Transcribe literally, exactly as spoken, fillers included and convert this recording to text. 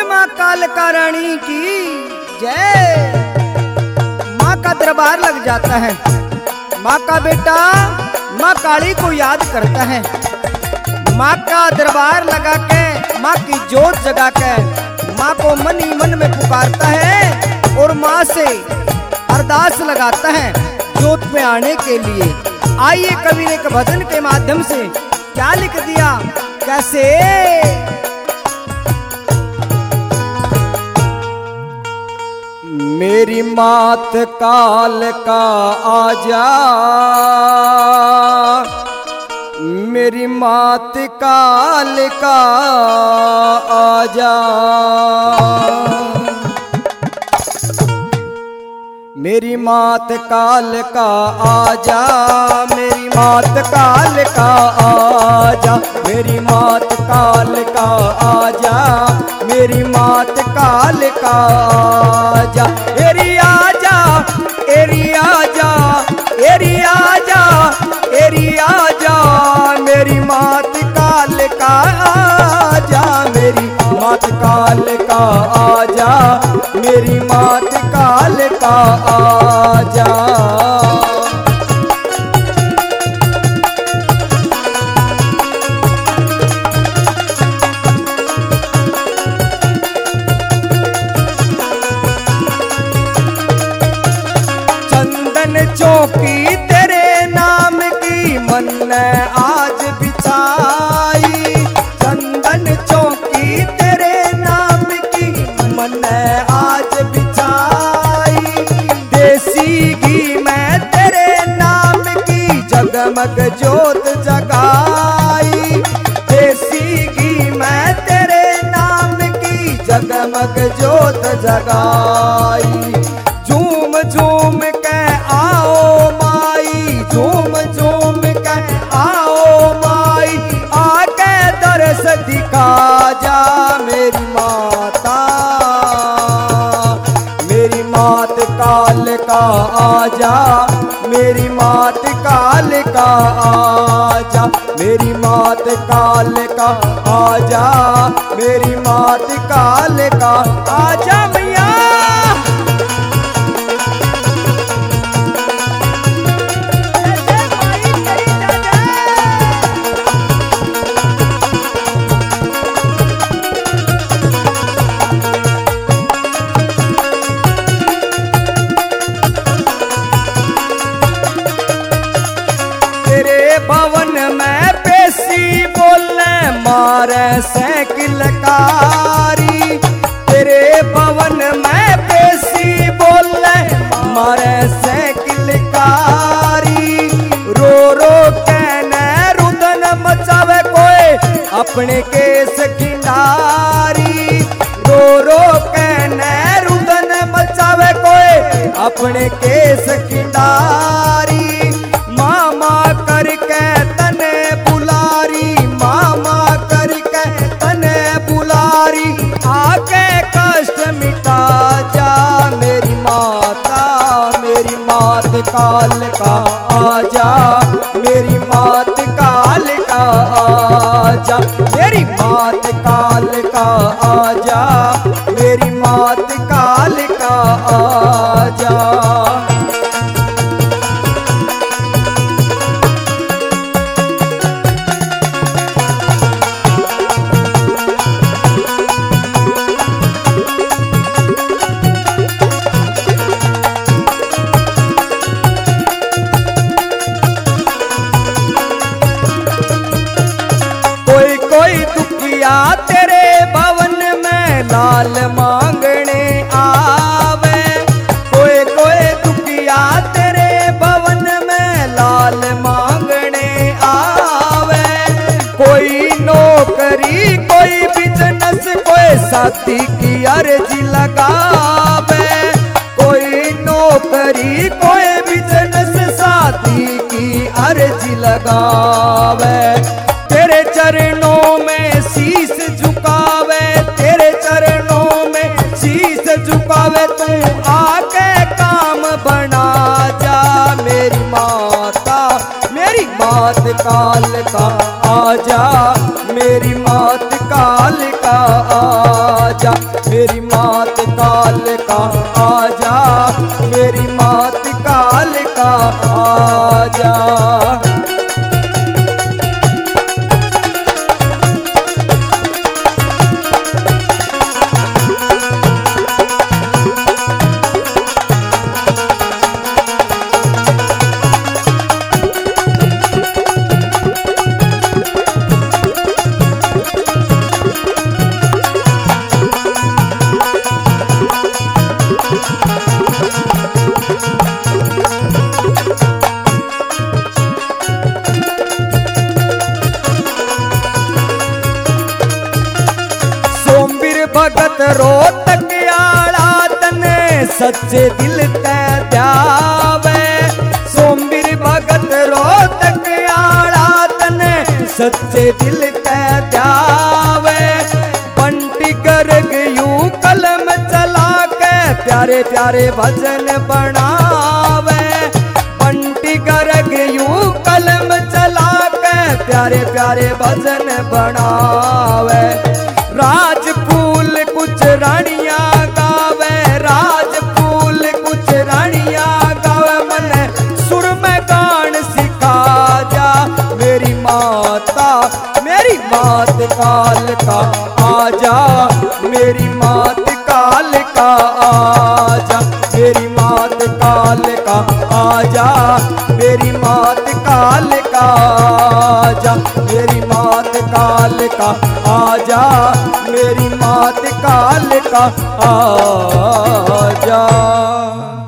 माँ कालिका रानी की जय। माँ का दरबार लग जाता है। माँ का बेटा माँ काली को याद करता है। माँ का दरबार लगा के माँ की जोत जगा के माँ को मन ही मन में पुकारता है और माँ से अरदास लगाता है जोत में आने के लिए। आइए कवि ने एक भजन के माध्यम से क्या लिख दिया, कैसे। मेरी मात काल का आजा, मेरी मात काल का आजा, मेरी मात काल का आजा, मेरी मात काल का आजा, मेरी मात काल का आजा, मेरी मात काल का आजा, एरी आजा, एरी आजा, एरी आजा, एरी आजा, मेरी मात काल का आजा, मेरी मात काल का आजा, मेरी मात काल का आजा। चंदन चौकी तेरे नाम की मन ने आज बिछाई, चंदन चौकी तेरे नाम की मन ने आज बिछाई, देसी घी में तेरे नाम की जगमग जोत जगाई, देसी घी में तेरे नाम की जगमग जोत जगाई। झूम झूम के आओ माई, झूम झूम के आओ माई, आके दर्श दिखा जा मेरी माता, मेरी मात काल का आजा, मेरी मात काल का आजा, मेरी मात काल का आजा, मेरी मात काल का आजा मैया। भवन में पेशी बोलने मारे साइकिल कारी, तेरे भवन में पेशी बोलने मारे साइकिल कारी, रो रो कहने रुदन मचावे कोई अपने केस खिंडारी, रो रो कहने रुदन मचावे कोई अपने केस खिंडारी, मामा करके तने बुलारी, मामा करके तने बुलारी, आके कष्ट मिटा जा मेरी माता, मेरी मात काल का आजा, मेरी मात काल का आजा, मेरी मात काल का आजा, मेरी मात काल का आजा। तेरे भवन में लाल मांगने आवे, कोई कोई दुखिया तेरे भवन में लाल मांगने आवे, कोई नौकरी कोई बिजनेस कोई साथी की अर्जी लगावे, कोई नौकरी कोई बिजनेस साथी की अर्जी लगावे, तेरे चरणों में शीश झुकावे, तेरे चरणों में शीश झुकावे, तू आके काम बना जा मेरी माता, मेरी मात काल का आजा, मेरी मात काल का आजा, आजा। भगत रोहतक आला तने सच्चे दिल ते द्यावे। सोमवीर भगत रोहतक आला तने सच्चे दिल ते द्यावे। बंटी गर्ग यू कलम चला के प्यारे प्यारे भजन बनावे। बंटी गर्ग यू कलम चला के प्यारे प्यारे भजन बनावे। राजफूल कुछ रानियां गावे, राजफूल कुछ रानियां गावे। मने सुर में गान सिखा जा मेरी माता, मेरी मात काल का आजा। मेरी मात काल का आजा, मेरी मात काल का आजा। मेरी मात काल का आजा, मेरी मात काल का आजा। मेरी मात काल का आजा।